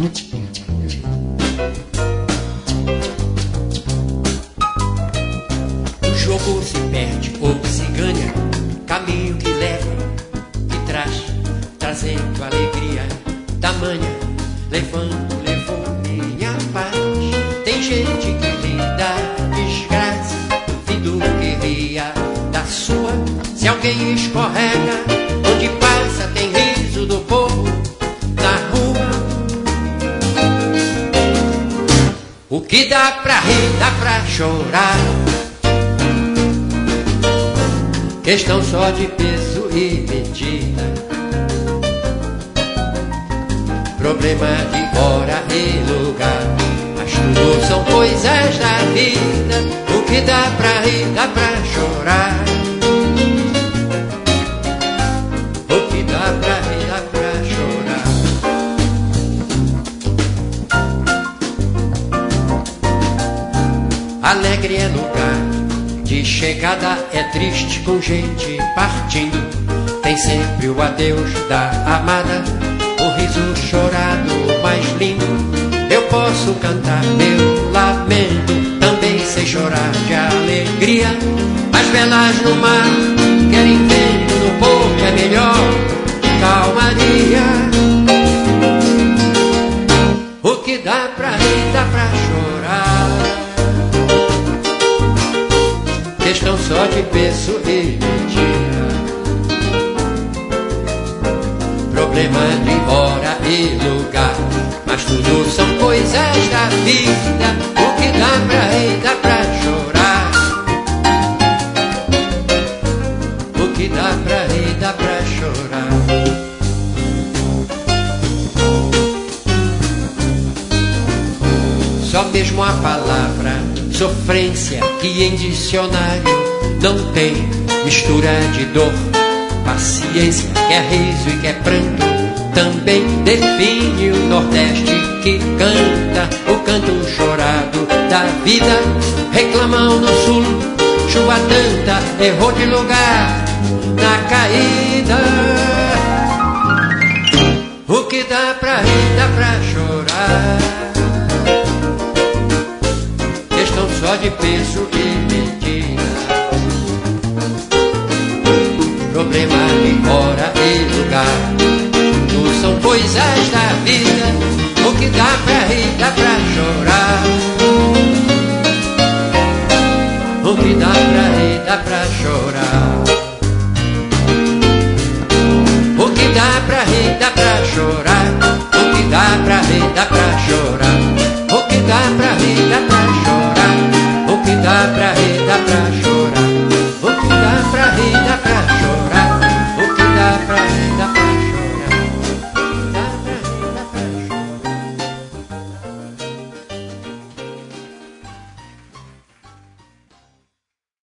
O jogo se perde ou se ganha, caminho que leva, que traz, trazendo alegria, tamanha, levou minha paz. Tem gente que ri da desgraça, duvido que ria da sua. Se alguém escorrega, onde passa tem riso do povo na rua. O que dá pra rir, dá pra chorar, questão só de peso e medida, problema de hora e lugar, mas tudo são coisas da vida. O que dá pra rir, dá pra chorar, o que dá pra rir, dá pra chorar. Alegre é lugar de chegada, é triste com gente partindo. Tem sempre o adeus da amada, o riso chorado mais lindo. Eu posso cantar meu lamento, também sei chorar de alegria. As velas no mar querem vento, no porto é melhor calmaria. O que dá pra rir, dá pra chorar, questão só de peso e medida, problema de hora e lugar, mas tudo são coisas da vida. O que dá pra rir, dá pra chorar, o que dá pra rir, dá pra chorar. Só mesmo a palavra sofrência, que em dicionário não tem mistura de dor, paciência, que é riso e que é pranto, também define o Nordeste que canta o canto chorado da vida. Reclamam no Sul, chuva tanta, errou de lugar na caída. O que dá pra rir, dá pra chorar, questão só de peso e medida, problema de hora e lugar, tudo são coisas da vida. O que dá pra rir, dá pra chorar, o que dá pra rir, dá pra